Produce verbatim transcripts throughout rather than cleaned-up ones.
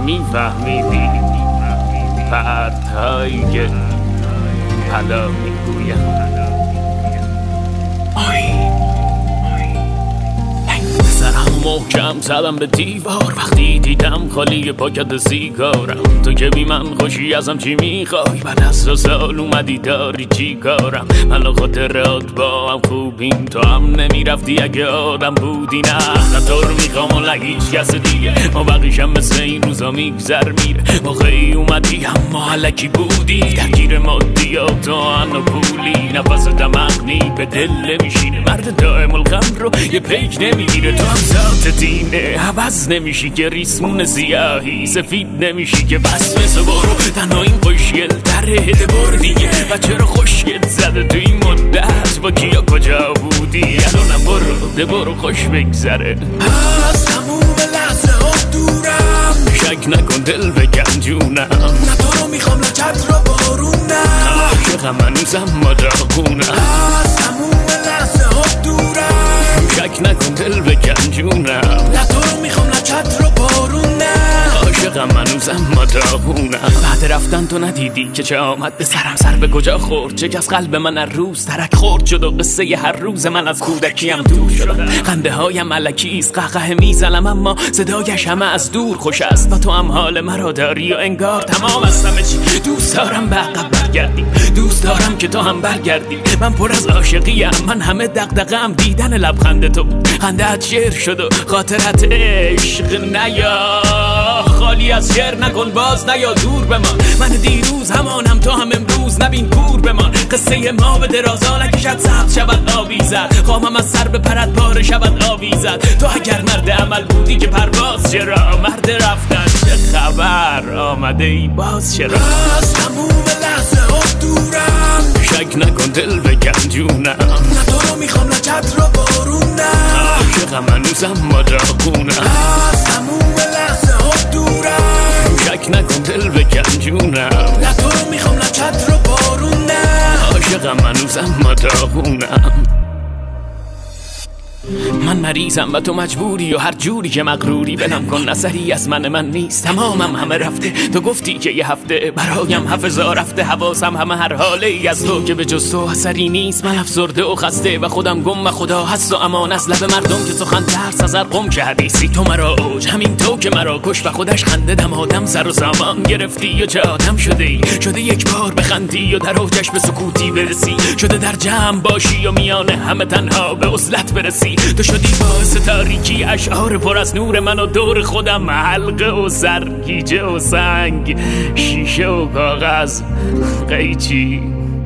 میفهمیدی پرتایی که حالا میگویم محکم زدم به دیوار وقتی دیدم خالی پاکت سیگارم. تو که بی من خوشی ازم چی میخوای؟ بعد از دو سال اومدی داری چی کارم؟ من و خاطرات با هم خوبیم، تو هم نمیرفتی اگه آدم بودی. نه نه تو رو میخوام و لگیش کس دیگه، ما بقیشم مثل این روزا میگذر میره. موقعی اومدی اما علکی بودی، درگیر مادیات و ان و پولی. نفس دمغنی به دل نمیشینه، مرد دائم الغم رو یه پیک نمیگیره. تو هم ذات دینه عوض نمیشی که ریسمون سیاهی سفید نمیشی که بس مثل برو تنها این خوشگل تره هده بر دیگه. و چرا خوشگل زده تو این مدت با کیا کجا بودی؟ الانم برو ده برو خوش بگذره. از تموم لحظه ها دورم، شک نکن دل بکن جونم. نه تو رو میخوام نه چت رو بارونم، عاشقم هنوزم ما داغونم. از تموم لحظه ها دورم، شک نکن دل بکن جونم. نه تو رو میخوام نه چت رو بارونم، عاشقم هنوزم ما داغونم. بعد رفتن تو ندیدی که چه آمد به سرم؟ سر به کجا خورد؟ چه کس قلب من هر روز ترک خورد شد و قصه ی هر روز من از کودکیم دور شدم. خنده هایم الکیست قهقه میزنم اما صدایش همه از دور خوش است. و تو هم حال مرا داری و انگار تمام از همه چی. دوست دارم به عقب برگردی، دوست دارم که تو هم برگردی. من پر از عاشقیم، من همه دغدغه‌ام دیدن لبخند تو. خنده‌ات شعر شد و خاطرت عشق نیا. خالی از شعر نکن باز نیا دور بمان. من دیروز همانم تو هم امروز نبین کور بمان. قصه ما به درازا نکشد سبز شود آویزد. خواهم از سر به پرد پاره شود آویزد. تو اگر مرد عمل بودی که پرواز چرا؟ مرد رفتن چه خبر؟ آمده ای باز چرا؟ از تموم لحظه ها دورم، شک نکن دل بکن جونم. نه تو رو میخوام نه چت رو بارونم، عاشقم هنوزم ما داغونم. از تموم لحظه ها دورم، شک نکن دل بکن جونم. نه تو رو میخوام نه چت رو بارونم، عاشقم هنوزم ما داغونم. من مریضم و تو مجبوری و هر جوری که مغروری بنم کن. اثری از من من نیست، تمامم همه رفته. تو گفتی که یه هفته برایم حفظا رفته. حواسم همه هر حاله ای از تو که به جز تو اثری نیست. من افسرده و خسته و خودم گم و خدا هست و امان از لب مردم که سخن ترس از هر قم که حدیثی. تو مرا اوج همین تو که مرا کش و خودش خنده دم آدم سر و سامان گرفتی و چه آدم شده ای. شده یک بار بخندی و در اوجش به سکوتی برسی. شده در جمع باشی و میانه همه تنها به عزلت برسی. تو شدی باعث تاریکی اشعار پر از نور من و دور خودم حلقه و سرگیجه و سنگ شیشه و کاغذ قیچی.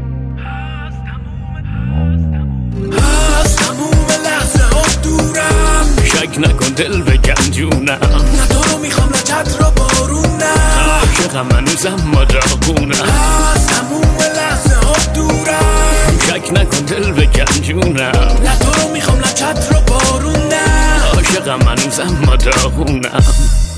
از تموم لحظه ها دورم، شک نکن دل بکن جونم. نه تو رو میخوام نه چت رو بارونم، عاشقم هنوزم ما داغونم. از تموم لحظه ها دورم، شک نکن دل بکن جونم. نه تو رو میخوام نه چت رو بارونم، عاشقم هنوزم ما داغونم.